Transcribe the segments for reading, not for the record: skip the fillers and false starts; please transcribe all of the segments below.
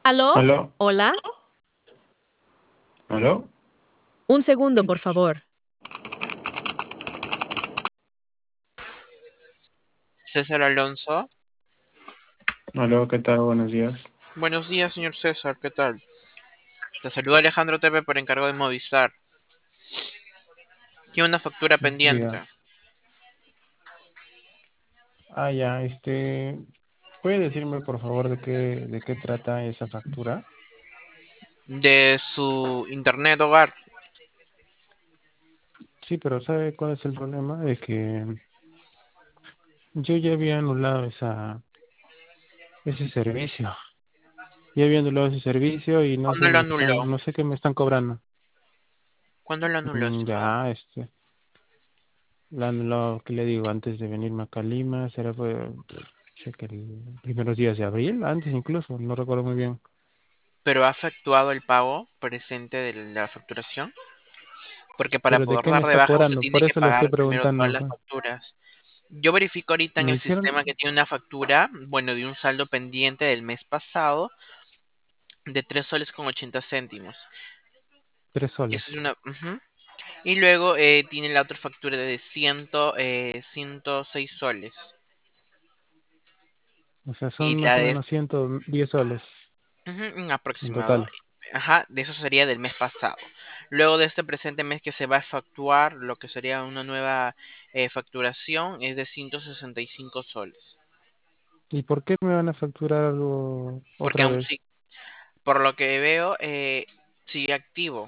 ¿Aló? ¿Aló? ¿Hola? ¿Aló? Un segundo, por favor. César Alonso. ¿Aló? ¿Qué tal? Buenos días. Buenos días, señor César, ¿qué tal? Te saluda Alejandro Tepe por encargo de Movistar. Tiene una factura pendiente. Diga. Ya, ¿puede decirme por favor de qué trata esa factura? De su internet hogar. Sí, pero ¿sabe cuál es el problema? De que yo ya había anulado ese servicio. Ya había anulado ese servicio y no ¿Cuándo sé, lo anuló? no sé qué me están cobrando. ¿Cuándo lo anuló, estimado? Ya, lo anulado, ¿qué le digo? Antes de venirme acá a Lima, sé que el primeros días de abril, antes incluso, no recuerdo muy bien. ¿Pero ha efectuado el pago presente de la facturación? Porque para Pero ¿de poder qué me dar de está baja usted cobrando? tiene Por que eso le estoy pagar primero todas preguntando. las facturas. Yo verifico ahorita en Me el hicieron sistema que tiene una factura, bueno, de un saldo pendiente del mes pasado de 3 soles con 80 céntimos. 3 soles. Esa es una... ujú. Y luego tiene la otra factura de 106 soles. O sea, Y son más la o de... menos 110 soles ujú, un en aproximado. total. Ajá, de eso sería del mes pasado. Luego de este presente mes que se va a efectuar, lo que sería una nueva facturación es de 165 soles. ¿Y por qué me van a facturar algo Porque otra aún vez? sí, por lo que veo, sigue activo.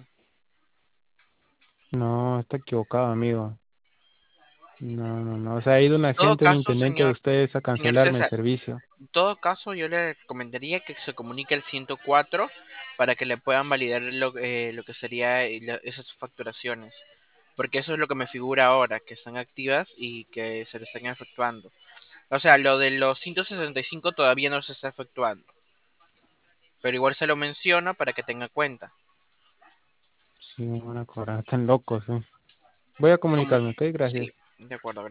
No, está equivocado, amigo. No, no, no. O sea, ha ido un En todo agente, un caso, intendente de ustedes a señor cancelarme el César, servicio. en todo caso, yo le recomendaría que se comunique al 104 para que le puedan validar lo que sería esas facturaciones. Porque eso es lo que me figura ahora, que están activas y que se le están efectuando. O sea, lo de los 165 todavía no se está efectuando. Pero igual se lo menciono para que tenga cuenta. Sí, me van a cobrar. Están locos, ¿eh? Voy a Como, comunicarme, ¿ok? sí, Gracias. de acuerdo.